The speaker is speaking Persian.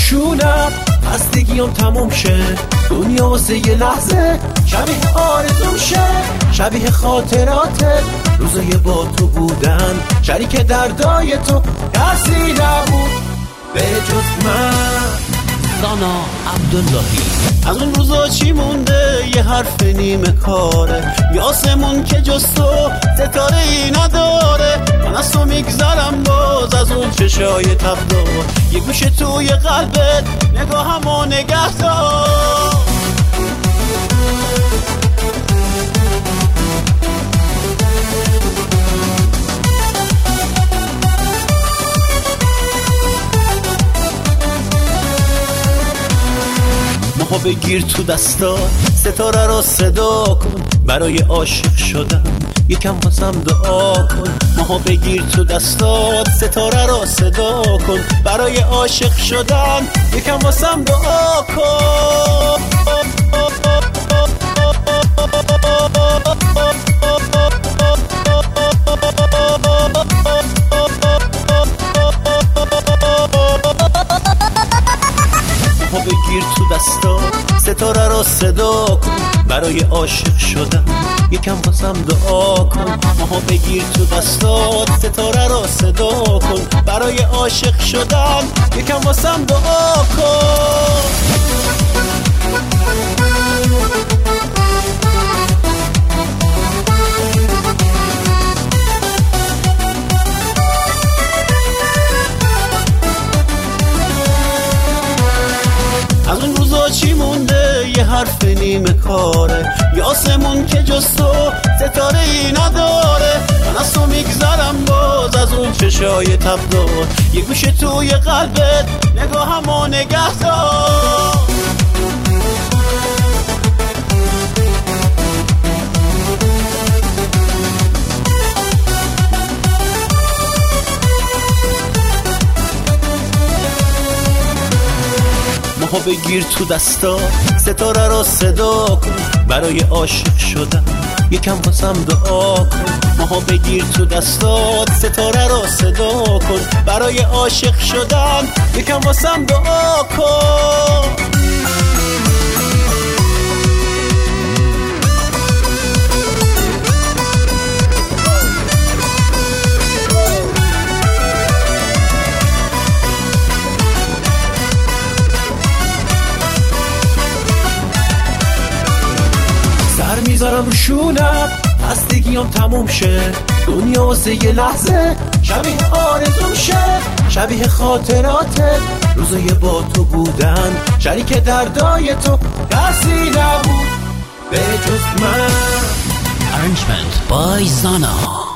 شونم، خستگیام تموم شه، دنیا واسه یه لحظه شبیه آرزوم شه، شبیه خاطراتت، روزای با تو بودن، شریک دردای تو کسی نبود به جز من. زانا عبداللهی. از اون روزا چی مونده؟ یه حرف نیمه کاره، یه آسمون که جز تو ستاره ای نداره. من از تو میگذرم باز از اون چشای تبدار، یه گوشه توی قلبت نگاهمو نگه دار. ماها بگیر تو دستا، ستاره رو صدا کن، برای عاشق شدن یکم واسم دعا کن. ماها بگیر تو دستا، ستاره رو صدا کن، برای عاشق شدن یکم واسم دعا کن. بگیر تو دستا، ستاره رو صدا کن، برای عاشق شدن یکم واسم دعا کن. ماها بگیر تو دستا، ستاره رو صدا کن، برای عاشق شدن یکم واسم دعا کن. از اون روزا چی مونده؟ یه حرف نیمه کاره، یه آسمون که جز تو ستاره ای نداره. من از تو میگذرم باز از اون چشای تبدار، یه گوشه توی قلبت نگاهمو نگه دار. ماها بگیر تو دستا، ستاره رو صدا کن، برای عاشق شدن یکم واسم دعا کن. ماها بگیر تو دستا، ستاره رو صدا کن، برای عاشق شدن یکم واسم دعا کن. میذارم رو شونم، خستگیام تموم شه، دنیا واسه یه لحظه شبیه آرزوم شه، شبیه خاطراتت، روزای با تو بودن، شریک دردای تو کسی نبود به جز من. Arrangement by Zana.